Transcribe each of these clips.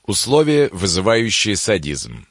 Условия, вызывающие садизм.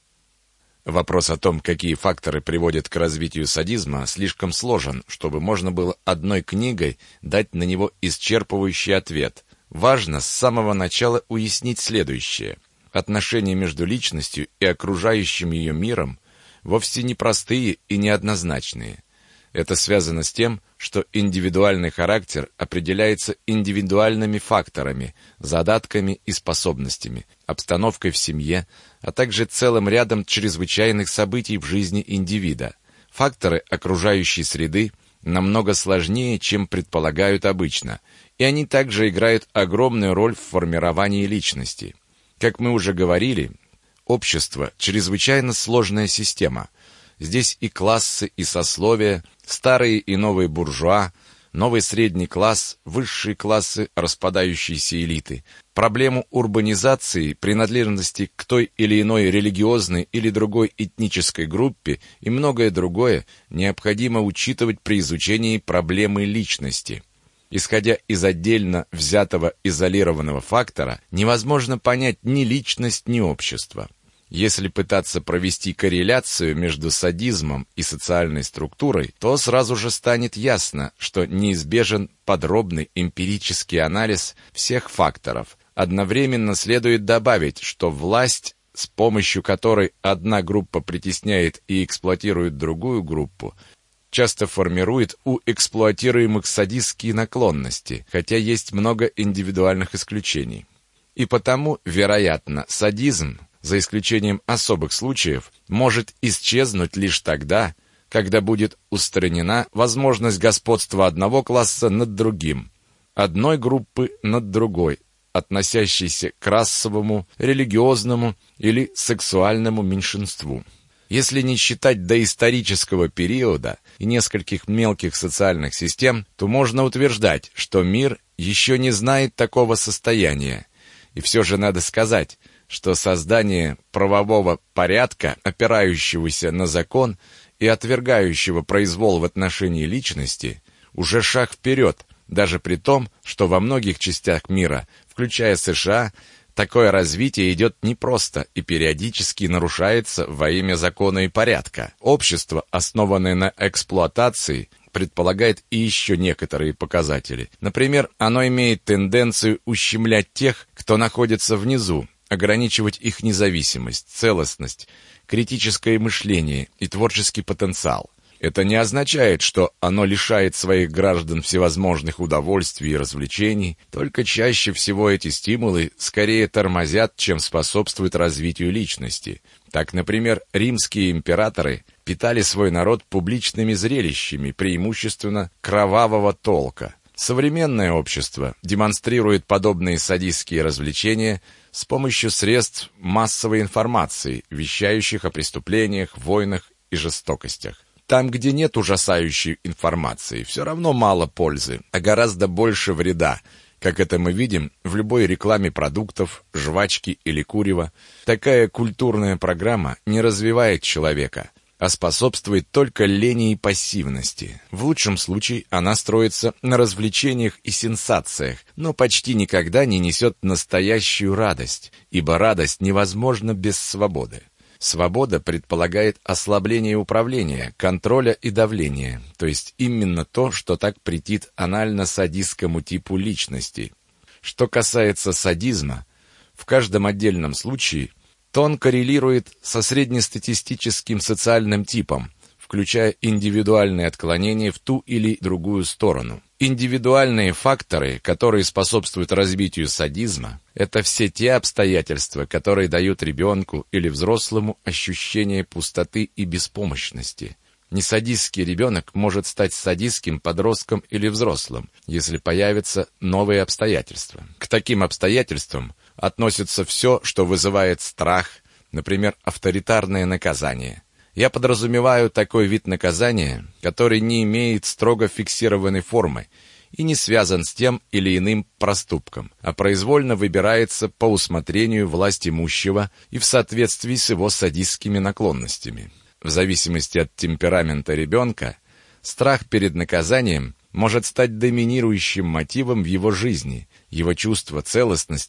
Вопрос о том, какие факторы приводят к развитию садизма, слишком сложен, чтобы можно было одной книгой дать на него исчерпывающий ответ. Важно с самого начала уяснить следующее. Отношения между личностью и окружающим ее миром вовсе не простые и неоднозначные. Это связано с тем, что индивидуальный характер определяется индивидуальными факторами, задатками и способностями, обстановкой в семье, а также целым рядом чрезвычайных событий в жизни индивида. Факторы окружающей среды намного сложнее, чем предполагают обычно, и они также играют огромную роль в формировании личности. Как мы уже говорили, общество – чрезвычайно сложная система. Здесь и классы, и сословия, старые и новые буржуа, новый средний класс, высшие классы, распадающиеся элиты. Проблему урбанизации, принадлежности к той или иной религиозной или другой этнической группе и многое другое необходимо учитывать при изучении проблемы личности. Исходя из отдельно взятого изолированного фактора, невозможно понять ни личность, ни общество. Если пытаться провести корреляцию между садизмом и социальной структурой, то сразу же станет ясно, что неизбежен подробный эмпирический анализ всех факторов. Одновременно следует добавить, что власть, с помощью которой одна группа притесняет и эксплуатирует другую группу, часто формирует у эксплуатируемых садистские наклонности, хотя есть много индивидуальных исключений. И потому, вероятно, садизм, за исключением особых случаев, может исчезнуть лишь тогда, когда будет устранена возможность господства одного класса над другим, одной группы над другой, относящейся к расовому, религиозному или сексуальному меньшинству. Если не считать доисторического периода и нескольких мелких социальных систем, то можно утверждать, что мир еще не знает такого состояния. И все же надо сказать, что создание правового порядка, опирающегося на закон и отвергающего произвол в отношении личности, уже шаг вперед, даже при том, что во многих частях мира, включая США, такое развитие идет непросто и периодически нарушается во имя закона и порядка. Общество, основанное на эксплуатации, предполагает и еще некоторые показатели. Например, оно имеет тенденцию ущемлять тех, кто находится внизу, ограничивать их независимость, целостность, критическое мышление и творческий потенциал. Это не означает, что оно лишает своих граждан всевозможных удовольствий и развлечений, только чаще всего эти стимулы скорее тормозят, чем способствуют развитию личности. Так, например, римские императоры питали свой народ публичными зрелищами, преимущественно кровавого толка. Современное общество демонстрирует подобные садистские развлечения с помощью средств массовой информации, вещающих о преступлениях, войнах и жестокостях. Там, где нет ужасающей информации, все равно мало пользы, а гораздо больше вреда, как это мы видим в любой рекламе продуктов, жвачки или курева. Такая культурная программа не развивает человека, а способствует только лени и пассивности. В лучшем случае она строится на развлечениях и сенсациях, но почти никогда не несет настоящую радость, ибо радость невозможна без свободы. Свобода предполагает ослабление управления, контроля и давления, то есть именно то, что так претит анально-садистскому типу личности. Что касается садизма, в каждом отдельном случае то он коррелирует со среднестатистическим социальным типом, включая индивидуальные отклонения в ту или другую сторону. Индивидуальные факторы, которые способствуют развитию садизма, это все те обстоятельства, которые дают ребенку или взрослому ощущение пустоты и беспомощности. Несадистский ребенок может стать садистским подростком или взрослым, если появятся новые обстоятельства. К таким обстоятельствам относится все, что вызывает страх, например, авторитарное наказание. Я подразумеваю такой вид наказания, который не имеет строго фиксированной формы и не связан с тем или иным проступком, а произвольно выбирается по усмотрению властимущего и в соответствии с его садистскими наклонностями. В зависимости от темперамента ребенка, страх перед наказанием может стать доминирующим мотивом в его жизни, его чувство целостности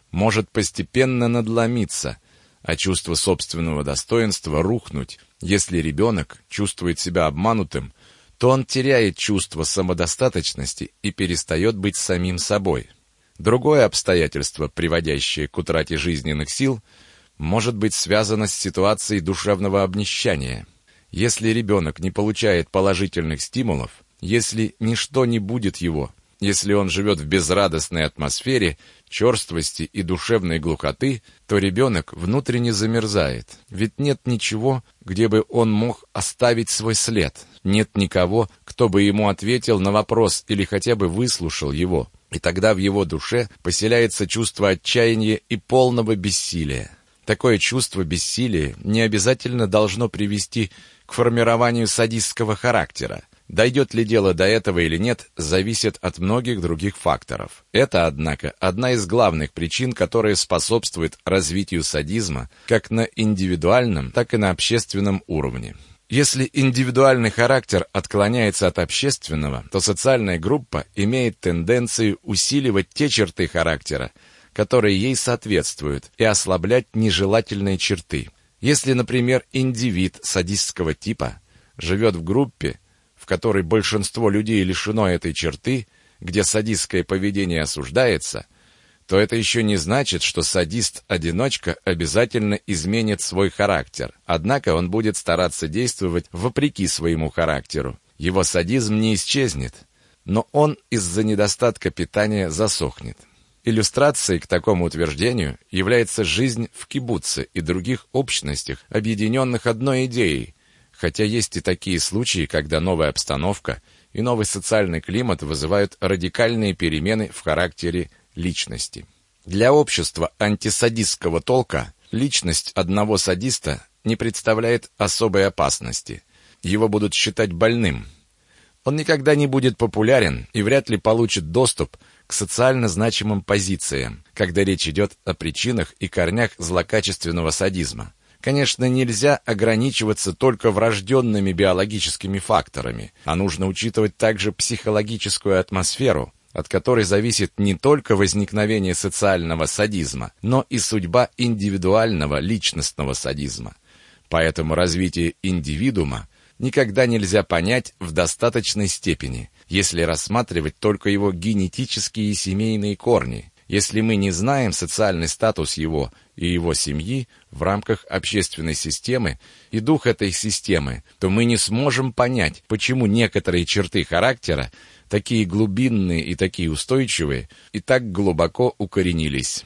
может постепенно надломиться, а чувство собственного достоинства рухнуть. Если ребенок чувствует себя обманутым, то он теряет чувство самодостаточности и перестает быть самим собой. Другое обстоятельство, приводящее к утрате жизненных сил, может быть связано с ситуацией душевного обнищания. Если ребенок не получает положительных стимулов, если ничто не будет его, если он живет в безрадостной атмосфере черствости и душевной глухоты, то ребенок внутренне замерзает. Ведь нет ничего, где бы он мог оставить свой след. Нет никого, кто бы ему ответил на вопрос или хотя бы выслушал его. И тогда в его душе поселяется чувство отчаяния и полного бессилия. Такое чувство бессилия не обязательно должно привести к формированию садистского характера. Дойдет ли дело до этого или нет, зависит от многих других факторов. Это, однако, одна из главных причин, которая способствует развитию садизма как на индивидуальном, так и на общественном уровне. Если индивидуальный характер отклоняется от общественного, то социальная группа имеет тенденцию усиливать те черты характера, которые ей соответствуют, и ослаблять нежелательные черты. Если, например, индивид садистского типа живет в группе, в которой большинство людей лишено этой черты, где садистское поведение осуждается, то это еще не значит, что садист-одиночка обязательно изменит свой характер. Однако он будет стараться действовать вопреки своему характеру. Его садизм не исчезнет, но он из-за недостатка питания засохнет. Иллюстрацией к такому утверждению является жизнь в кибуце и других общностях, объединенных одной идеей, хотя есть и такие случаи, когда новая обстановка и новый социальный климат вызывают радикальные перемены в характере личности. Для общества антисадистского толка личность одного садиста не представляет особой опасности. Его будут считать больным. Он никогда не будет популярен и вряд ли получит доступ к социально значимым позициям, когда речь идет о причинах и корнях злокачественного садизма. Конечно, нельзя ограничиваться только врожденными биологическими факторами, а нужно учитывать также психологическую атмосферу, от которой зависит не только возникновение социального садизма, но и судьба индивидуального личностного садизма. Поэтому развитие индивидуума никогда нельзя понять в достаточной степени, если рассматривать только его генетические и семейные корни. Если мы не знаем социальный статус его и его семьи в рамках общественной системы и дух этой системы, то мы не сможем понять, почему некоторые черты характера, такие глубинные и такие устойчивые, и так глубоко укоренились.